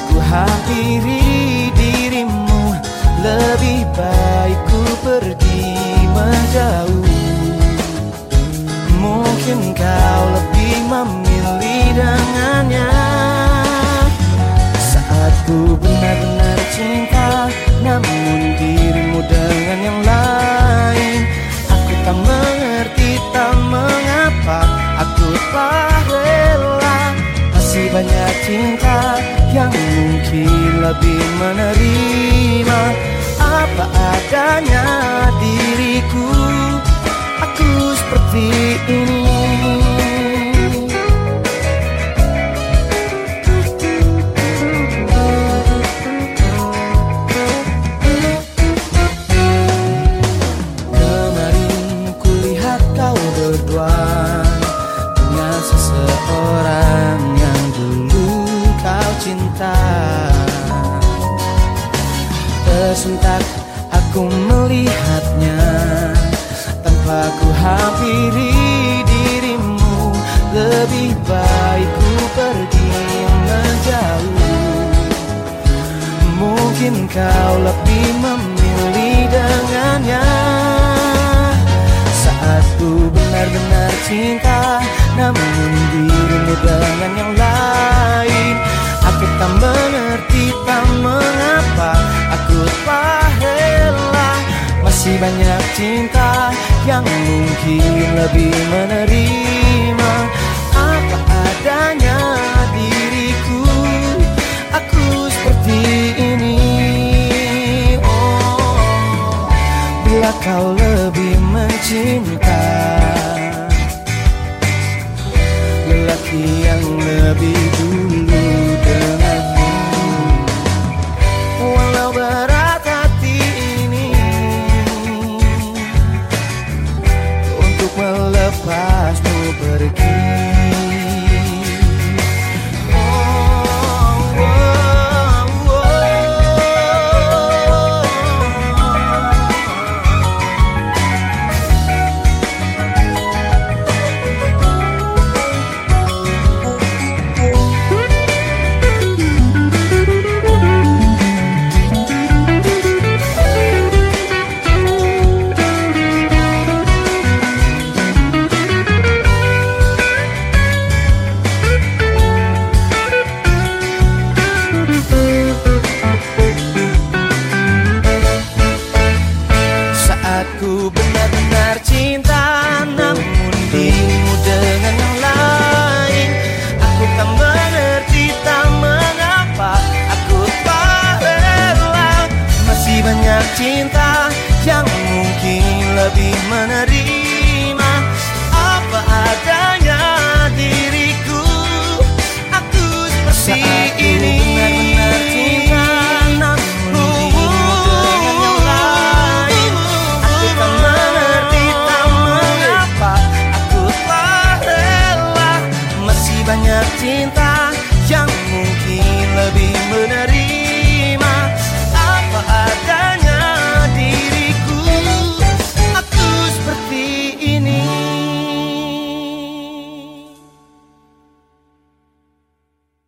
ku hampiri dirimu, lebih baik ku pergi menjauh. Mungkin kau lebih memilih dengannya. Saat ku benar-benar cinta, namun dirimu dengan yang lain. Aku tak mengerti, tak mengapa aku tak rela. Masih banyak cinta yang mungkin lebih menerima apa adanya diriku. Aku seperti ini. Kemarin kulihat kau berdua dengan seseorang yang dulu kau cinta. Tersentak aku melihatnya, tanpa ku hampiri dirimu, lebih baik ku pergi menjauh. Mungkin kau lebih memilih dengannya. Saat ku benar-benar cinta, namun dirimu dengan yang lain. Aku tak mengerti, tak mengapa aku tak rela. Masih banyak cinta yang mungkin lebih menerima apa adanya diriku. Aku seperti ini. Oh, bila kau lebih mencinta lelaki yang lebih dulu denganmu, walau berat hati ini untuk melepasmu pergi. Aku benar-benar cinta, namun dirimu dengan yang lain. Aku tak mengerti, tak mengapa aku tak rela. Masih banyak cinta yang mungkin lebih menerima